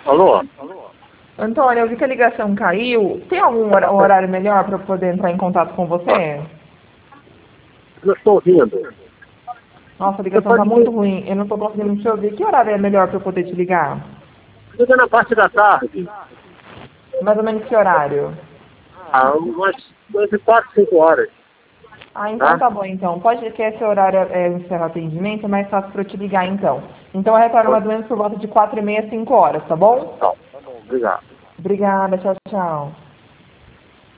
Alô? Antônio, eu vi que a ligação caiu. Tem algum horário melhor para eu poder entrar em contato com você? Não estou ouvindo. Nossa, a Você ligação tá pode muito ruim. Eu não tô conseguindo te ouvir. Que horário é melhor para eu poder te ligar? ligar na parte da tarde. Mais ou menos que horário? Umas 4, 5 horas. Ah, então Tá? tá bom, então. Pode que esse horário encerra o atendimento, é mais fácil para eu te ligar, então. Então eu retorno mais ou menos por volta de 4h30, 5 horas, tá bom? Tá bom, obrigado. Obrigada, tchau, tchau.